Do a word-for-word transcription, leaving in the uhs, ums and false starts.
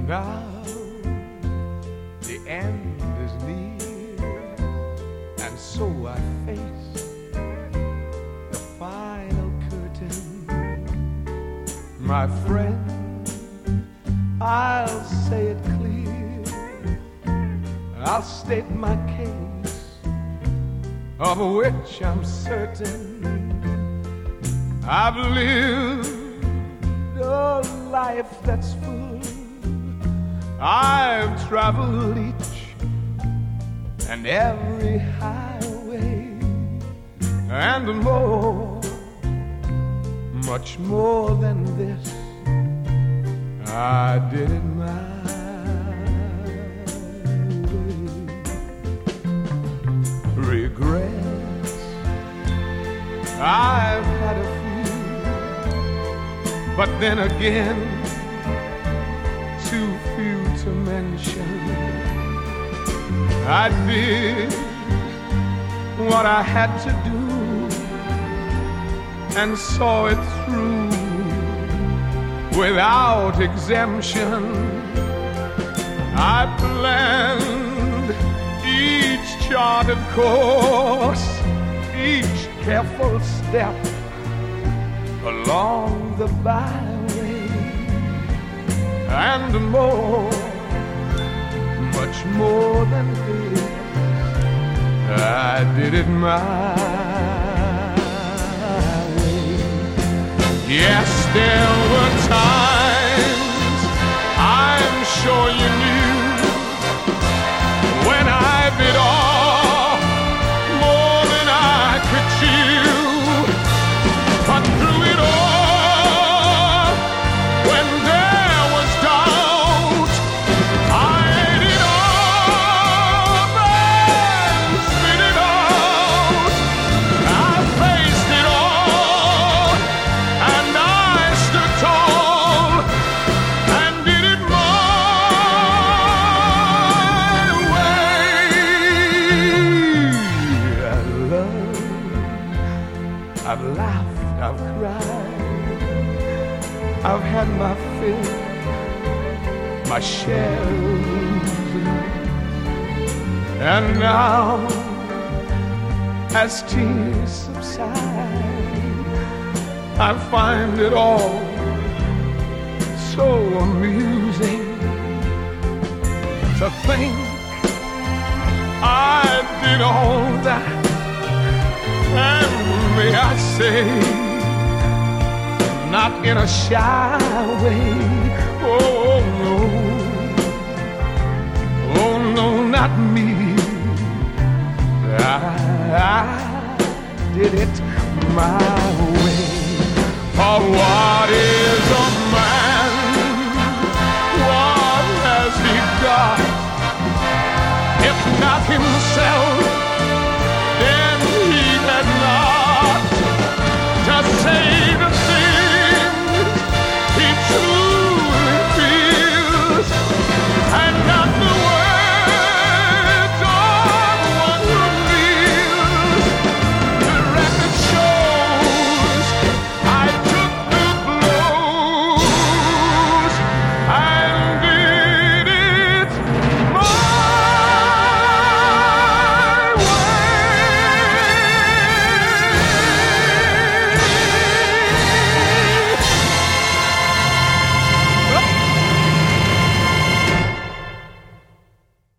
Now the end is near, and so I face the final curtain. My friend, I'll say it clear, I'll state my case, of which I'm certain. I've lived a life that's full, I've traveled each and every highway, and more, much more than this, I did it my way. Regrets, I've had a few, but then again, too few to mention. I did what I had to do and saw it through without exemption. I planned each charted course, each careful step along the byway, and more, much more than this, I did it my way. Yes, there were times, I'm sure you knew, when I bit off more than I could chew. But through it all, when there was doubt, I ate it up and spit it out. I faced it all, and I stood tall and did it my way. I love, I've laughed, I've cried, I've had my fill, my share of losing. And now, as tears subside, I find it all so amusing to think I did all that. And may I say, not in a shy way. Oh no, oh no, not me. I, I did it my way. For what is a man? What has he got? If not himself?